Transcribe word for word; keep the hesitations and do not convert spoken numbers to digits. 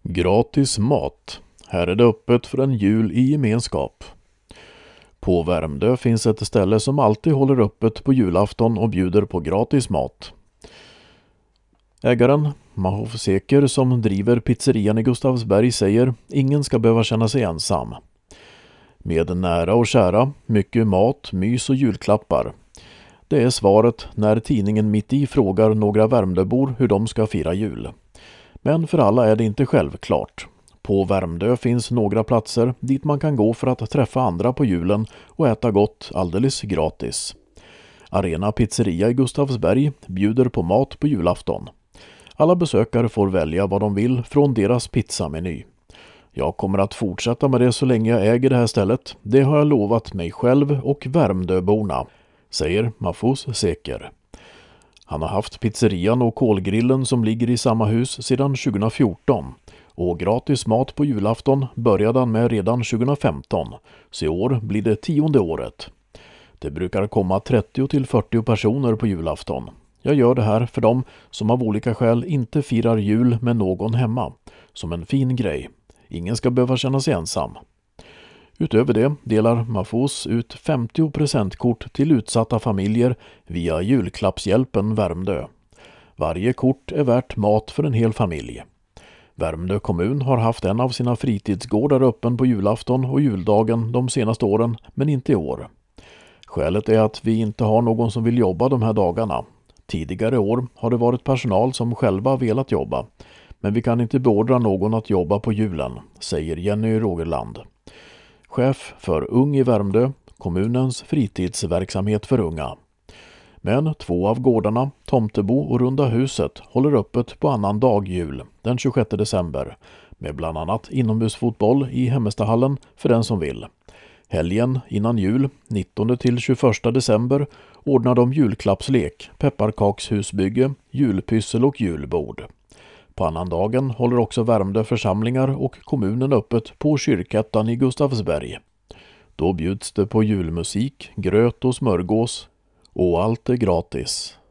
Gratis mat. Här är det öppet för en jul i gemenskap. På Värmdö finns ett ställe som alltid håller öppet på julafton och bjuder på gratis mat. Ägaren, Mahof Seker, som driver pizzerian i Gustavsberg, säger ingen ska behöva känna sig ensam. Med nära och kära, mycket mat, mys och julklappar. Det är svaret när tidningen Mitt i frågar några Värmdöbor hur de ska fira jul. Men för alla är det inte självklart. På Värmdö finns några platser dit man kan gå för att träffa andra på julen och äta gott alldeles gratis. Arena pizzeria i Gustavsberg bjuder på mat på julafton. Alla besökare får välja vad de vill från deras pizzameny. Jag kommer att fortsätta med det så länge jag äger det här stället. Det har jag lovat mig själv och Värmdöborna, säger Mahof Seker. Han har haft pizzerian och kolgrillen som ligger i samma hus sedan tjugohundrafjorton och gratis mat på julafton började han med redan tjugohundrafemton, så i år blir det tionde året. Det brukar komma trettio till fyrtio personer på julafton. Jag gör det här för dem som av olika skäl inte firar jul med någon hemma, som en fin grej. Ingen ska behöva känna sig ensam. Utöver det delar Mahof ut femtio presentkort till utsatta familjer via julklappshjälpen Värmdö. Varje kort är värt mat för en hel familj. Värmdö kommun har haft en av sina fritidsgårdar öppen på julafton och juldagen de senaste åren, men inte i år. Skälet är att vi inte har någon som vill jobba de här dagarna. Tidigare år har det varit personal som själva velat jobba, men vi kan inte beordra någon att jobba på julen, säger Jenny Rogerland, chef för Ung i Värmdö, kommunens fritidsverksamhet för unga. Men två av gårdarna, Tomtebo och Runda huset, håller öppet på annan dag jul, den tjugosjätte december, med bland annat inomhusfotboll i Hemmestahallen för den som vill. Helgen innan jul, nittonde till tjugoförsta december, ordnar de julklappslek, pepparkakshusbygge, julpyssel och julbord. På annandagen håller också Värmdö församlingar och kommunen öppet på kyrkettan i Gustavsberg. Då bjuds det på julmusik, gröt och smörgås och allt är gratis.